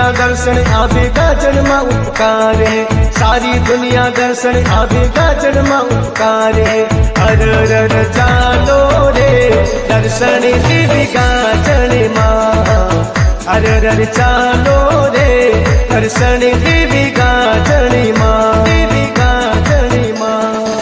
दर्शन आवेगा जन्मा उपकार है, सारी दुनिया दर्शन आवेगा जन्मा उपकार है। हर हर चालो रे दर्शन देविका जन्मा, हर हर चालो रे दर्शन देविका जन्मा, देविका जन्मा।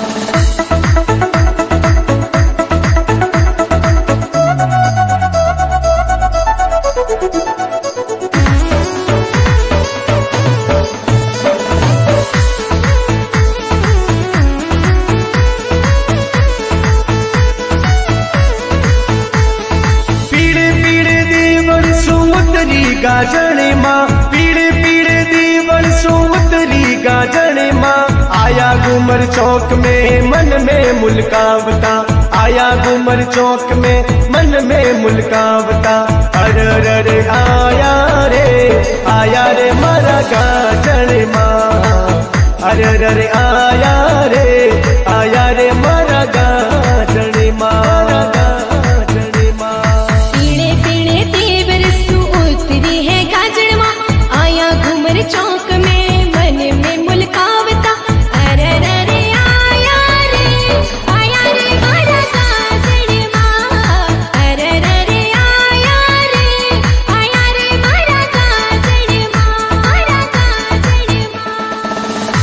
गाजने माँ पीड़े पीड़े दीवन सो उतरी गाजने माँ, आया घूमर चौक में मन में मुल्कावता, आया घूमर चौक में मन में मुल्कावता। हर हर आया रे मारा गाजने माँ, हर हर आया रे मारा गाजने माँ। चौक में मन में मुल्कावता, अरे रे आया रे मारा गाजने माँ, अरे रे आया रे मारा गाजने माँ, मारा गाजने माँ।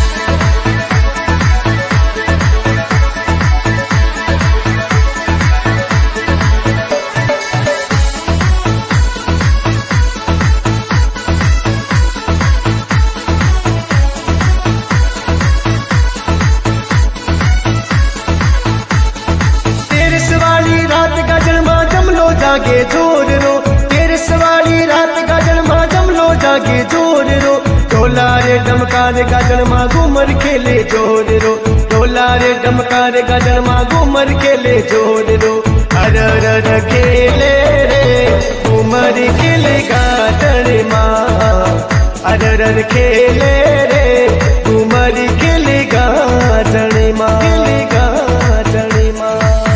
जागे जोर रो तेरे सवारी रात का जन्मा जमलो जागे जोर रो, ढोला रे डमकार का जन्मा घूमर खेले जोर रो, ढोला रे डमकार का जन्मा घूमर खेले जोर रो। हर हर खेले रे घूमर खेले गाजनमा, हर हर खेले रे घूमर खेले गाजनमा, खेले गाजनमा।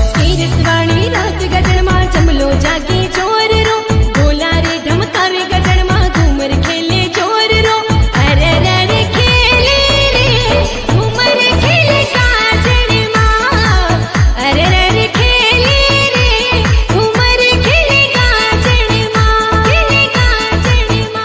जमलो जागे जोर रो, ढोला रे ढमकावे गजनमा घूमर खेले जोर रो, अरे रे खेले रे घूमर खेले गाजनमा, अरे रे खेले रे घूमर खेले गाजनमा, खेले गाजनमा।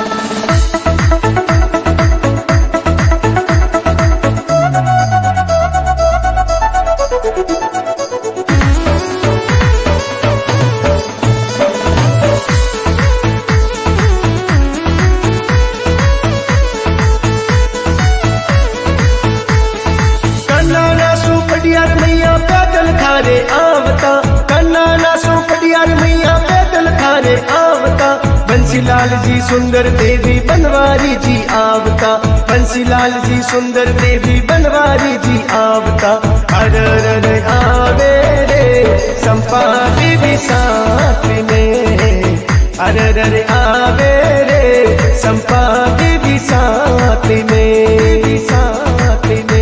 थारे आवता कन्ना ना सो पटियार मैया पैदल थारे आवता, बंसीलाल जी सुंदर देवी बनवारी जी आवता, बंसीलाल जी सुंदर देवी बनवारी जी आवता। हर हर आवे रे संपा देवी साथ में, हर हर आवे रे संपा देवी साथ में, देवी साथ में।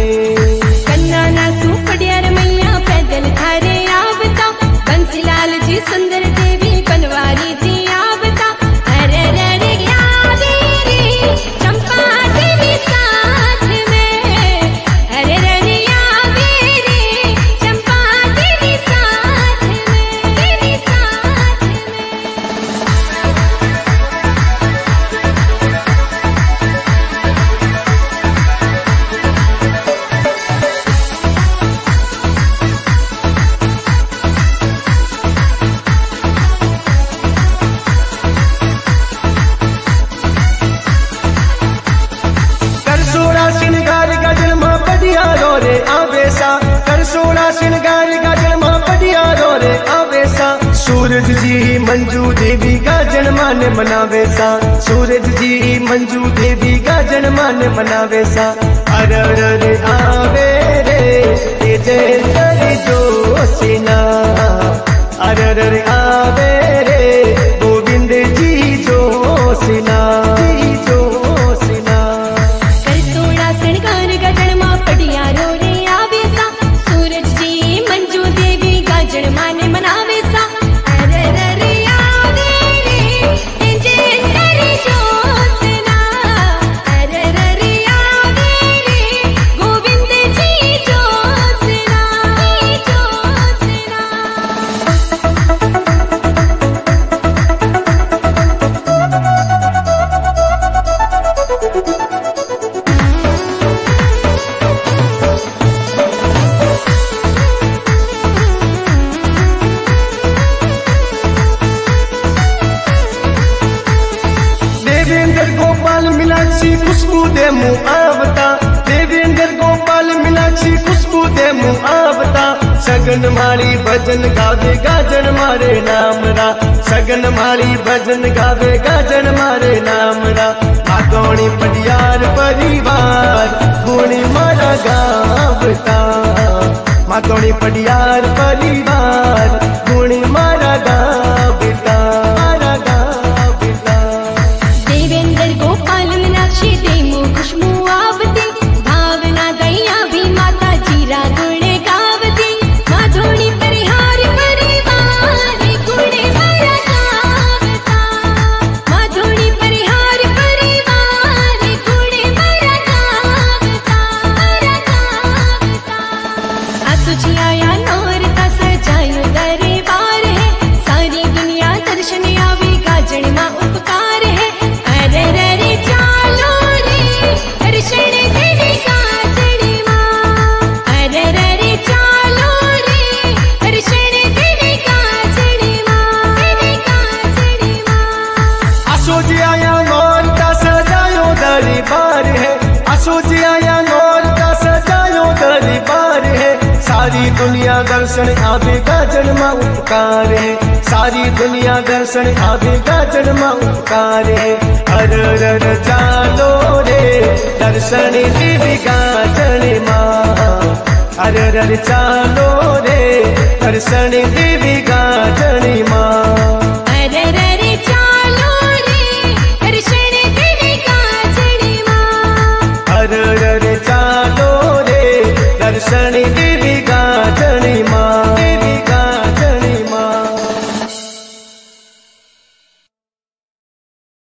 सुंदर देवी बनवारी जी आवता, अरे रे आवे रे चंपा देवी साथ में, अरे रे आवे रे चंपा देवी साथ में, देवी साथ कर सोना श्रृंगार का जन्मा बढ़िया रे आवेसा, सूरज जी मंजू देवी का जन्मान मनावेसा, सूरज जी मंजू देवी का जन्मान मनावेसा। हर हर आवे रे जय कर जो सेना, हर हर आवे रे गोविंद जी जो सेना, जी जो सेना। कर सोना श्रृंगार का जन्मा बढ़िया रे आवेसा, सूरज जी मंजू देवी का जन्मान मनावेसा, अरे रे आवे रे जय कर जो मीनाक्षी खुशबू दे मुँह आवता, देवेंद्र गोपाल मीनाक्षी खुशबू दे मुँह आवता। सगन मारी भजन गावे गाजन मारे नाम रा, सगन मारी भजन गावे गाजन मारे नाम रा। माधोणी पटियार परिवार गुण मारा गावता, माधोणी पटियार परिवार गुण मारा गावता, मारा गावता। देवेंद्र गोपाल मीनाक्षी दे मुँह खुशबू आवती, भावना दया भी माता जीरा गुण गावती। माधोणी परिहार परिवार गुण मारा गावता, माधोणी परिहार परिवार गुण मारा गावता, मारा गावता। आ तुझी आया नौरता सजायो दरबार है, सारी दुनिया दर्शन आवे गाजण मां उपकार है। अरे रे चालो रे दर्शन देवी गाजण मां, अरे रे चालो रे दर्शन देवी गाजण मां, देवी गाजण मां। आसो जी आया नौरता सजायो दरबार है, आसो जी आया नौरता सजायो दरबार है। सारी दुनिया दर्शन आवे गाजन मां उपकार है, सारी दुनिया दर्शन आवे गाजन मां उपकार है। हर हर चालो रे दर्शन देवी गाजन मां, हर हर चालो रे दर्शन देवी